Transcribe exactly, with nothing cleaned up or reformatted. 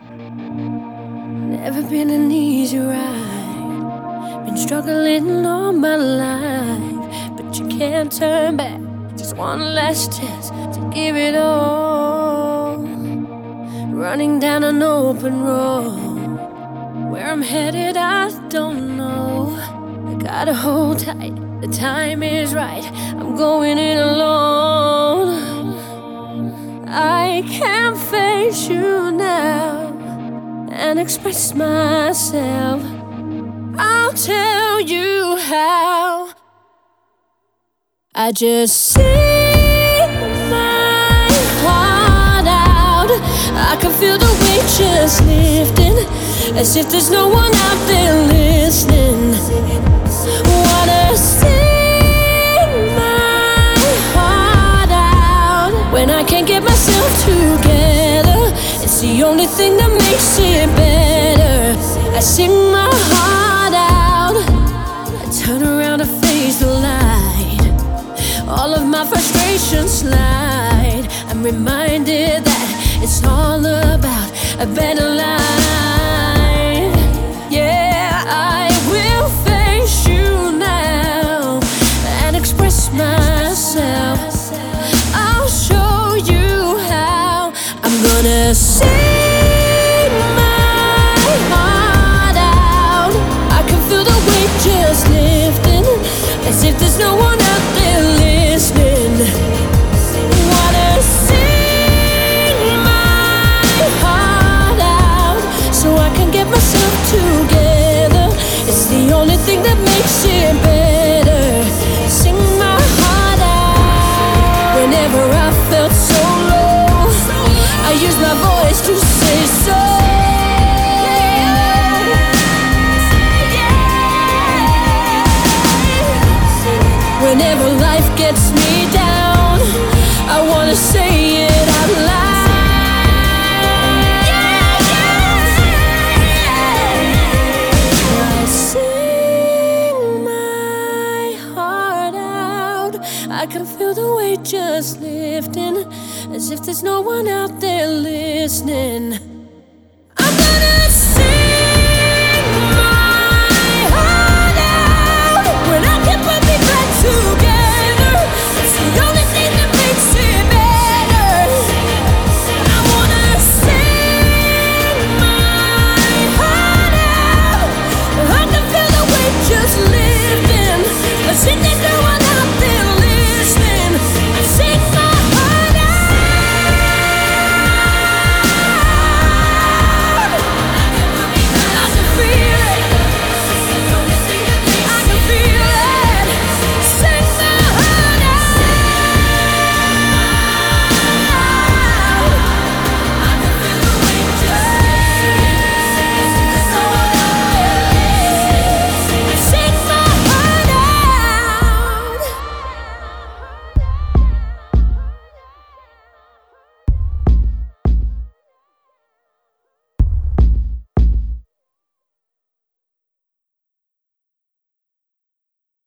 Never been an easy ride. Been struggling all my life, but you can't turn back. Just one last chance to give it all. Running down an open road. Where I'm headed, I don't know. I gotta hold tight, the time is right. I'm going it alone. I can't face you now and express myself. I'll tell you how. I just sing my heart out. I can feel the weight just lifting, as if there's no one out there listening. Wanna sing my heart out when I can't get myself together. It's the only thing that makes it better. I sing my heart out. I turn around to face the light. All of my frustrations slide. I'm reminded that it's all about a better life. Yeah, I will face you now and express myself. I'll show you how. I'm gonna sing my heart out. I can feel the weight just lifting, as if there's no one out there listening. Wanna sing my heart out so I can get myself together. It's the only thing that makes it better. Sing my heart out. Whenever I felt so low, I used my voice to say so. Whenever life gets me down, I wanna say it out loud. I sing my heart out. I can feel the weight just lifting, as if there's no one out there listening. I'm gonna